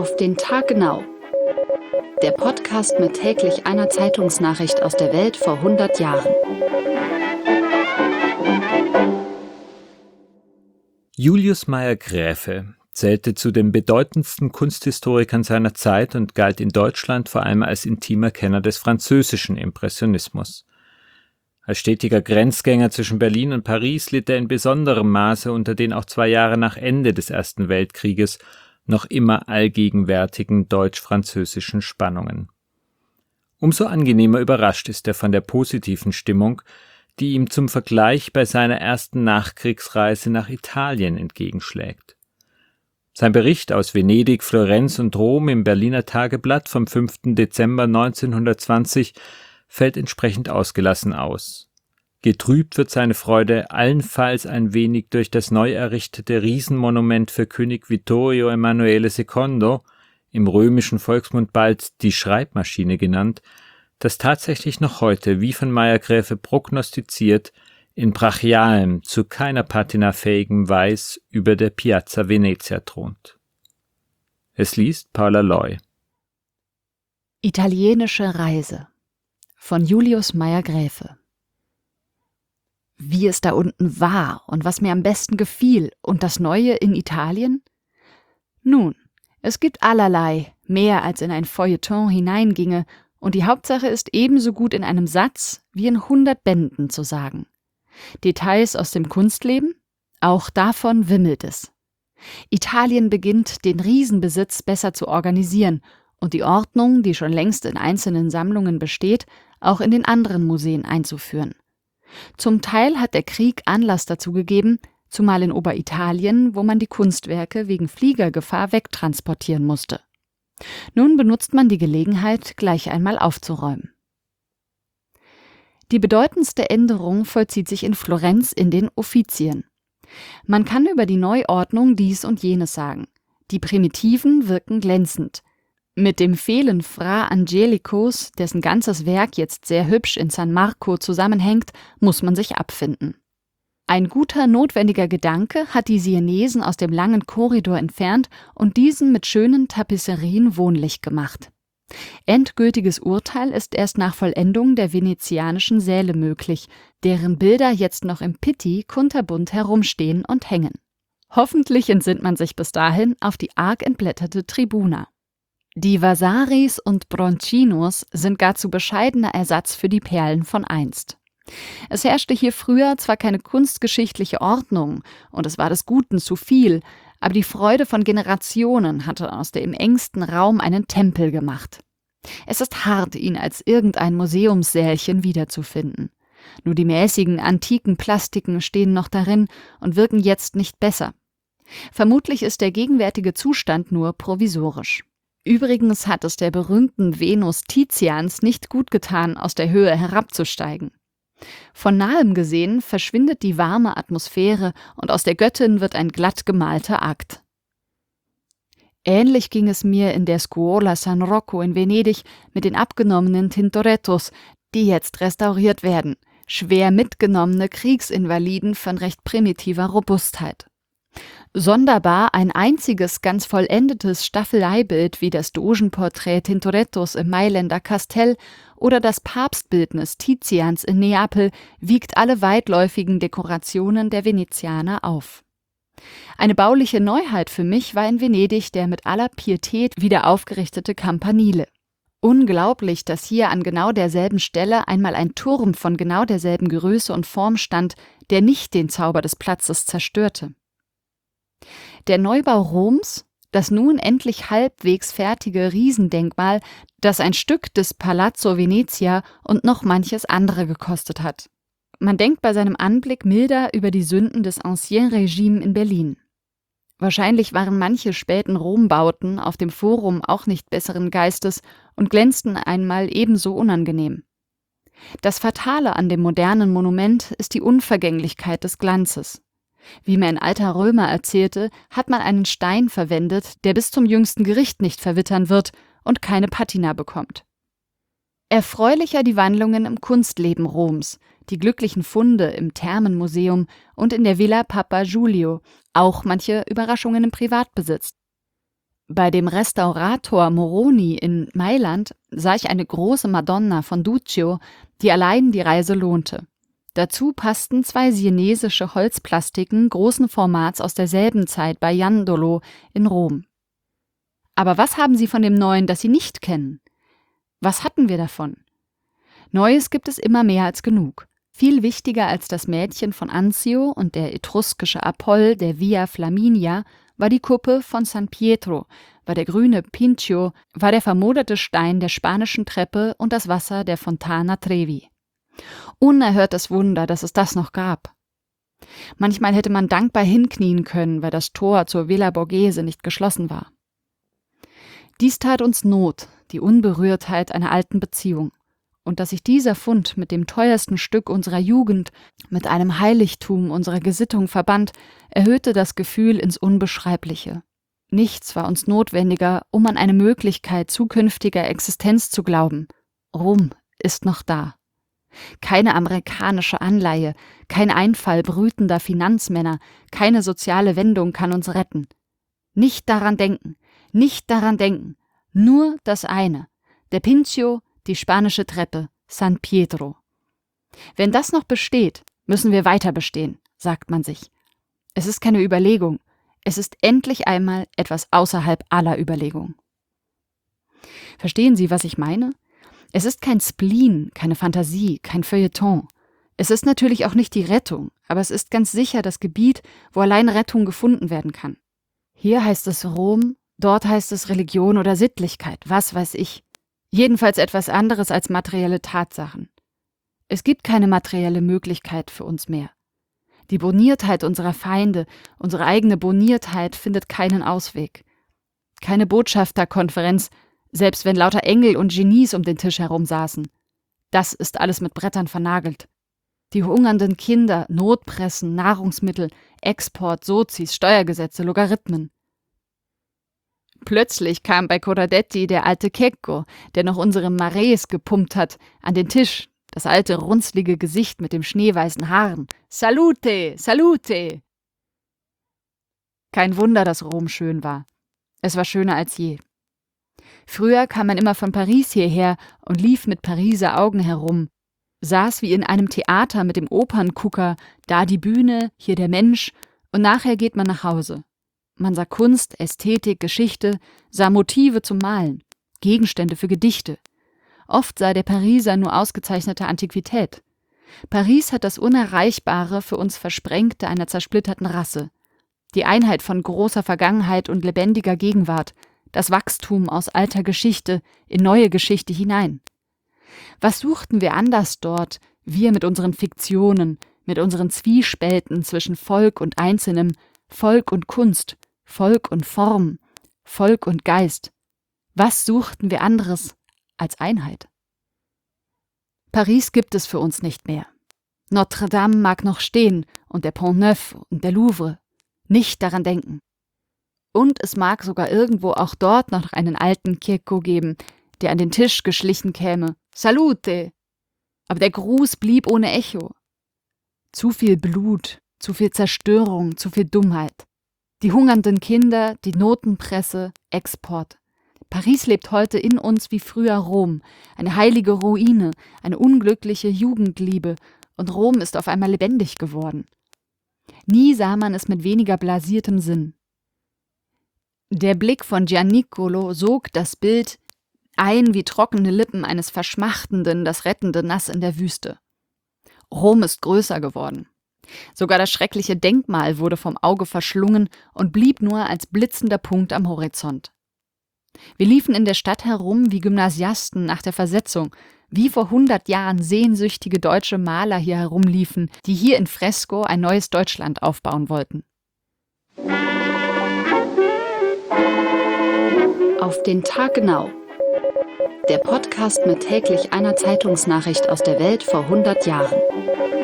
Auf den Tag genau. Der Podcast mit täglich einer Zeitungsnachricht aus der Welt vor 100 Jahren. Julius Mayr-Graefe zählte zu den bedeutendsten Kunsthistorikern seiner Zeit und galt in Deutschland vor allem als intimer Kenner des französischen Impressionismus. Als stetiger Grenzgänger zwischen Berlin und Paris litt er in besonderem Maße unter den auch 2 Jahre nach Ende des Ersten Weltkrieges noch immer allgegenwärtigen deutsch-französischen Spannungen. Umso angenehmer überrascht ist er von der positiven Stimmung, die ihm zum Vergleich bei seiner ersten Nachkriegsreise nach Italien entgegenschlägt. Sein Bericht aus Venedig, Florenz und Rom im Berliner Tageblatt vom 5. Dezember 1920 fällt entsprechend ausgelassen aus. Getrübt wird seine Freude allenfalls ein wenig durch das neu errichtete Riesenmonument für König Vittorio Emanuele II., im römischen Volksmund bald die Schreibmaschine genannt, das tatsächlich noch heute, wie von Mayr-Graefe prognostiziert, in brachialem, zu keiner Patina fähigem Weiß über der Piazza Venezia thront. Es liest Paula Loy. Italienische Reise von Julius Mayr-Graefe. Wie es da unten war und was mir am besten gefiel und das Neue in Italien? Nun, es gibt allerlei, mehr als in ein Feuilleton hineinginge, und die Hauptsache ist ebenso gut in einem Satz wie in 100 Bänden zu sagen. Details aus dem Kunstleben? Auch davon wimmelt es. Italien beginnt, den Riesenbesitz besser zu organisieren und die Ordnung, die schon längst in einzelnen Sammlungen besteht, auch in den anderen Museen einzuführen. Zum Teil hat der Krieg Anlass dazu gegeben, zumal in Oberitalien, wo man die Kunstwerke wegen Fliegergefahr wegtransportieren musste. Nun benutzt man die Gelegenheit, gleich einmal aufzuräumen. Die bedeutendste Änderung vollzieht sich in Florenz in den Uffizien. Man kann über die Neuordnung dies und jenes sagen. Die Primitiven wirken glänzend. Mit dem Fehlen Fra Angelicos, dessen ganzes Werk jetzt sehr hübsch in San Marco zusammenhängt, muss man sich abfinden. Ein guter, notwendiger Gedanke hat die Sienesen aus dem langen Korridor entfernt und diesen mit schönen Tapisserien wohnlich gemacht. Endgültiges Urteil ist erst nach Vollendung der venezianischen Säle möglich, deren Bilder jetzt noch im Pitti kunterbunt herumstehen und hängen. Hoffentlich entsinnt man sich bis dahin auf die arg entblätterte Tribuna. Die Vasaris und Broncinos sind gar zu bescheidener Ersatz für die Perlen von einst. Es herrschte hier früher zwar keine kunstgeschichtliche Ordnung und es war des Guten zu viel, aber die Freude von Generationen hatte aus dem engsten Raum einen Tempel gemacht. Es ist hart, ihn als irgendein Museumssälchen wiederzufinden. Nur die mäßigen antiken Plastiken stehen noch darin und wirken jetzt nicht besser. Vermutlich ist der gegenwärtige Zustand nur provisorisch. Übrigens hat es der berühmten Venus Tizians nicht gut getan, aus der Höhe herabzusteigen. Von nahem gesehen verschwindet die warme Atmosphäre und aus der Göttin wird ein glatt gemalter Akt. Ähnlich ging es mir in der Scuola San Rocco in Venedig mit den abgenommenen Tintorettos, die jetzt restauriert werden, schwer mitgenommene Kriegsinvaliden von recht primitiver Robustheit. Sonderbar ein einziges, ganz vollendetes Staffeleibild wie das Dogenporträt Tintorettos im Mailänder Kastell oder das Papstbildnis Tizians in Neapel wiegt alle weitläufigen Dekorationen der Venezianer auf. Eine bauliche Neuheit für mich war in Venedig der mit aller Pietät wieder aufgerichtete Campanile. Unglaublich, dass hier an genau derselben Stelle einmal ein Turm von genau derselben Größe und Form stand, der nicht den Zauber des Platzes zerstörte. Der Neubau Roms, das nun endlich halbwegs fertige Riesendenkmal, das ein Stück des Palazzo Venezia und noch manches andere gekostet hat. Man denkt bei seinem Anblick milder über die Sünden des Ancien Regime in Berlin. Wahrscheinlich waren manche späten Rombauten auf dem Forum auch nicht besseren Geistes und glänzten einmal ebenso unangenehm. Das Fatale an dem modernen Monument ist die Unvergänglichkeit des Glanzes. Wie mir ein alter Römer erzählte, hat man einen Stein verwendet, der bis zum jüngsten Gericht nicht verwittern wird und keine Patina bekommt. Erfreulicher die Wandlungen im Kunstleben Roms, die glücklichen Funde im Thermenmuseum und in der Villa Papa Giulio, auch manche Überraschungen im Privatbesitz. Bei dem Restaurator Moroni in Mailand sah ich eine große Madonna von Duccio, die allein die Reise lohnte. Dazu passten 2 sienesische Holzplastiken großen Formats aus derselben Zeit bei Jandolo in Rom. Aber was haben Sie von dem Neuen, das Sie nicht kennen? Was hatten wir davon? Neues gibt es immer mehr als genug. Viel wichtiger als das Mädchen von Anzio und der etruskische Apoll der Via Flaminia war die Kuppe von San Pietro, war der grüne Pincio, war der vermoderte Stein der spanischen Treppe und das Wasser der Fontana Trevi. Unerhörtes Wunder, dass es das noch gab. Manchmal hätte man dankbar hinknien können, weil das Tor zur Villa Borghese nicht geschlossen war. Dies tat uns Not, die Unberührtheit einer alten Beziehung. Und dass sich dieser Fund mit dem teuersten Stück unserer Jugend, mit einem Heiligtum unserer Gesittung verband, erhöhte das Gefühl ins Unbeschreibliche. Nichts war uns notwendiger, um an eine Möglichkeit zukünftiger Existenz zu glauben. Rom ist noch da. Keine amerikanische Anleihe, kein Einfall brütender Finanzmänner, keine soziale Wendung kann uns retten. Nicht daran denken, nur das eine, der Pincio, die spanische Treppe, San Pietro. Wenn das noch besteht, müssen wir weiter bestehen, sagt man sich. Es ist keine Überlegung, es ist endlich einmal etwas außerhalb aller Überlegung. Verstehen Sie, was ich meine? Es ist kein Spleen, keine Fantasie, kein Feuilleton. Es ist natürlich auch nicht die Rettung, aber es ist ganz sicher das Gebiet, wo allein Rettung gefunden werden kann. Hier heißt es Rom, dort heißt es Religion oder Sittlichkeit, was weiß ich. Jedenfalls etwas anderes als materielle Tatsachen. Es gibt keine materielle Möglichkeit für uns mehr. Die Borniertheit unserer Feinde, unsere eigene Borniertheit findet keinen Ausweg. Keine Botschafterkonferenz, selbst wenn lauter Engel und Genies um den Tisch herum saßen. Das ist alles mit Brettern vernagelt. Die hungernden Kinder, Notpressen, Nahrungsmittel, Export, Sozis, Steuergesetze, Logarithmen. Plötzlich kam bei Corradetti der alte Checco, der noch unsere Marais gepumpt hat, an den Tisch, das alte runzlige Gesicht mit dem schneeweißen Haaren. Salute, salute! Kein Wunder, dass Rom schön war. Es war schöner als je. Früher kam man immer von Paris hierher und lief mit Pariser Augen herum, saß wie in einem Theater mit dem Operngucker, da die Bühne, hier der Mensch, und nachher geht man nach Hause. Man sah Kunst, Ästhetik, Geschichte, sah Motive zum Malen, Gegenstände für Gedichte. Oft sei der Pariser nur ausgezeichnete Antiquität. Paris hat das Unerreichbare für uns Versprengte einer zersplitterten Rasse. Die Einheit von großer Vergangenheit und lebendiger Gegenwart, das Wachstum aus alter Geschichte in neue Geschichte hinein. Was suchten wir anders dort, wir mit unseren Fiktionen, mit unseren Zwiespälten zwischen Volk und Einzelnem, Volk und Kunst, Volk und Form, Volk und Geist. Was suchten wir anderes als Einheit? Paris gibt es für uns nicht mehr. Notre Dame mag noch stehen und der Pont Neuf und der Louvre. Nicht daran denken. Und es mag sogar irgendwo auch dort noch einen alten Checco geben, der an den Tisch geschlichen käme. Salute! Aber der Gruß blieb ohne Echo. Zu viel Blut, zu viel Zerstörung, zu viel Dummheit. Die hungernden Kinder, die Notenpresse, Export. Paris lebt heute in uns wie früher Rom, eine heilige Ruine, eine unglückliche Jugendliebe, und Rom ist auf einmal lebendig geworden. Nie sah man es mit weniger blasiertem Sinn. Der Blick von Giannicolo sog das Bild ein wie trockene Lippen eines Verschmachtenden, das rettende Nass in der Wüste. Rom ist größer geworden. Sogar das schreckliche Denkmal wurde vom Auge verschlungen und blieb nur als blitzender Punkt am Horizont. Wir liefen in der Stadt herum wie Gymnasiasten nach der Versetzung, wie vor 100 Jahren sehnsüchtige deutsche Maler hier herumliefen, die hier in Fresko ein neues Deutschland aufbauen wollten. Auf den Tag genau. Der Podcast mit täglich einer Zeitungsnachricht aus der Welt vor 100 Jahren.